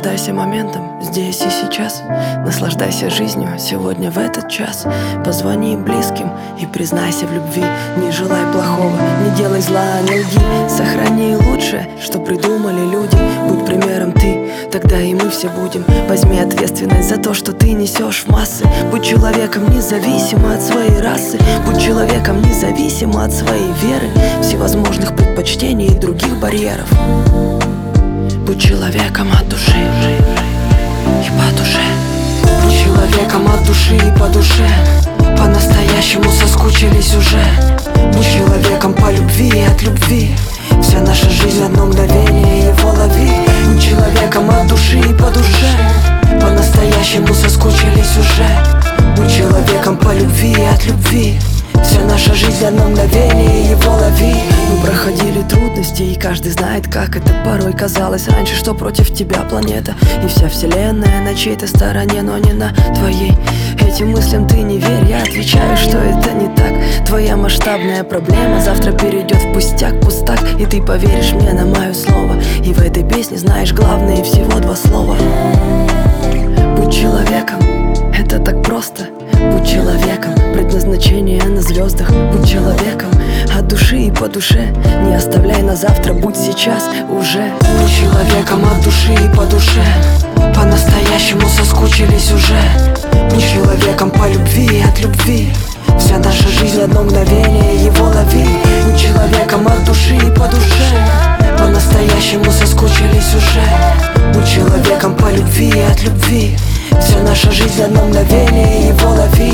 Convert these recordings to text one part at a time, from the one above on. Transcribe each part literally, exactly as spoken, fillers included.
Наслаждайся моментом здесь и сейчас. Наслаждайся жизнью сегодня в этот час. Позвони близким и признайся в любви. Не желай плохого, не делай зла, не лги. Сохрани лучшее, что придумали люди. Будь примером ты, тогда и мы все будем. Возьми ответственность за то, что ты несешь в массы. Будь человеком независимо от своей расы. Будь человеком независимо от своей веры, всевозможных предпочтений и других барьеров. Будь человеком от души и по душе. Будь человеком от души и по душе. По-настоящему соскучились уже. Будь человеком по любви и от любви. Вся наша жизнь одно мгновение, его лови. Будь человеком от души и по душе. По-настоящему соскучились уже. Будь человеком по любви и от любви. Вся наша жизнь одно мгновение, его лови. Мы проходили трудности, и каждый знает, как это порой казалось раньше, что против тебя планета и вся вселенная на чьей-то стороне, но не на твоей. Этим мыслям ты не верь, я отвечаю, что это не так. Твоя масштабная проблема завтра перейдет в пустяк, пустак. И ты поверишь мне на мое слово. И в этой песне знаешь главное всего два слова. Будь человеком, это так просто. Будь человеком, предназначение на звездах. Будь человеком от души и по душе. Не оставляй на завтра, будь сейчас уже. Будь человеком от души и по душе. По-настоящему соскучились уже. Будь человеком по любви и от любви. Вся наша жизнь одно мгновение, его лови. Будь человеком от души и по душе. По-настоящему соскучились уже. Будь человеком по любви и от любви. Вся наша жизнь одно мгновение, его лови.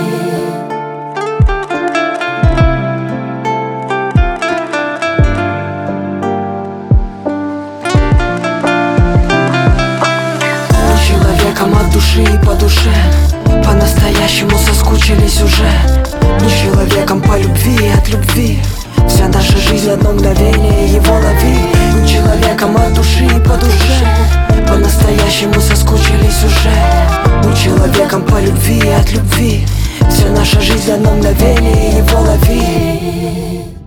Будь человеком от души и по душе. По-настоящему соскучились уже. Будь человеком по любви и от любви. Вся наша жизнь одно мгновение, его лови. Будь человеком от души и по душе. По-настоящему соскучились уже. Будь человеком по любви и от любви. Вся наша жизнь одно мгновение, его лови.